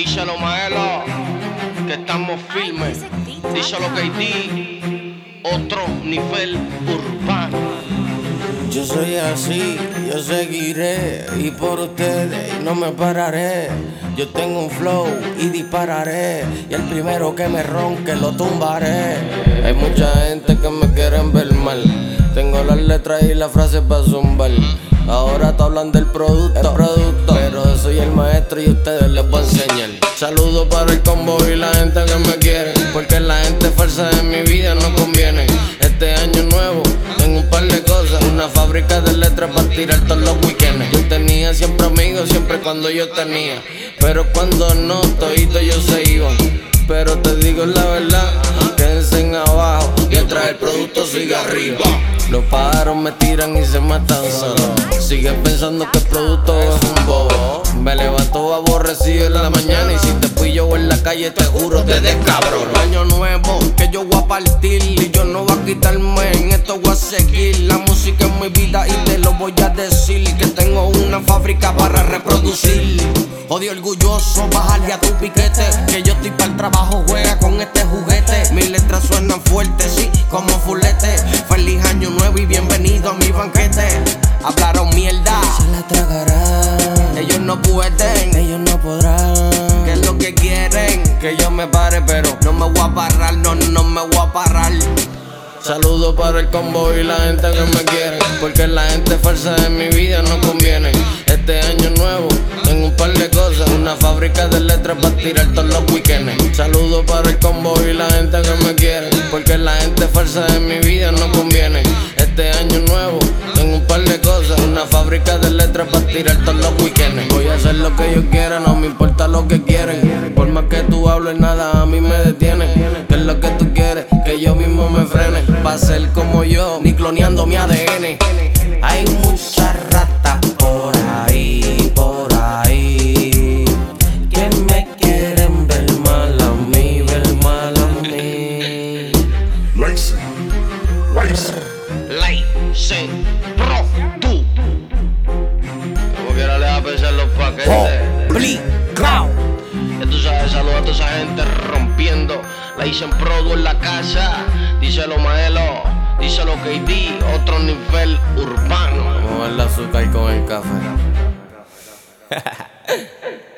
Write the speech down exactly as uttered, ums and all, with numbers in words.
Díselo, Maelo, que estamos firmes. Díselo, K D, otro nivel urbano. Yo soy así, yo seguiré, y por ustedes no me pararé. Yo tengo un flow y dispararé, y el primero que me ronque lo tumbaré. Hay mucha gente que me quieren ver mal, tengo las letras y las frases para zumbar. Ahora te hablan del producto, el producto, pero soy el maestro y ustedes les voy a enseñar. Saludos para el combo y la gente que me quiere, porque la gente falsa en mi vida no conviene. Este año nuevo tengo un par de cosas, una fábrica de letras para tirar todos los weekends. Yo tenía siempre amigos, siempre cuando yo tenía, pero cuando no, toditos ellos se iban. Pero te digo la verdad, quédense abajo, mientras el producto sigue arriba. Los pájaros me tiran y se matan solos. Siguen pensando que el producto es un bobo. Me levanto aborrecido en la mañana, y si te pillo en la calle te juro te descabro. Año nuevo que yo voy a partir, y yo no voy a quitarme, en esto voy a seguir. La música es mi vida y te lo voy a decir, que tengo una fábrica para reproducir. Odio orgulloso, bájale a tu piquete, que yo estoy para el trabajo, juega con este juguete. Mis letras suenan fuertes, sí, como fulete. Feliz año nuevo y bienvenido a mi banquete. Hablaron mierda, se la tragarán, ellos no pueden, ellos no podrán. ¿qué es lo que quieren? Que yo me pare, pero no me voy a parar, no, no me voy a parar. Saludos para el combo y la gente que me quiere, porque la gente falsa en mi vida no conviene. Este año nuevo tengo un par de cosas, una fábrica de letras para tirar todos los weekends. Saludos para el combo y la gente que me quiere, porque la gente falsa en mi vida no conviene. Este año nuevo tengo un par de cosas, una fábrica de letras para tirar todos los weekends. Voy a hacer lo que yo quiera, no me importa lo que quieren. Por más que tú hables, nada a mí me detiene. ¿Qué es lo que tú quieres? Que yo mismo me frene, pa' ser como yo, ni cloneando mi A D N. Hay muchas ratas por ahí, por ahí, que me quieren ver mal a mí, ver mal a mí. Lazy, Lazy, Lazy, Pro, tú. Como quiera le va a pensar los paquetes. Bli, Crow. Ya tú sabes, saludos a toda esa gente rompiendo. La dicen Produ en la casa. Díselo, Maelo, díselo, K D, otro nivel urbano. Vamos a ver el azúcar con el café.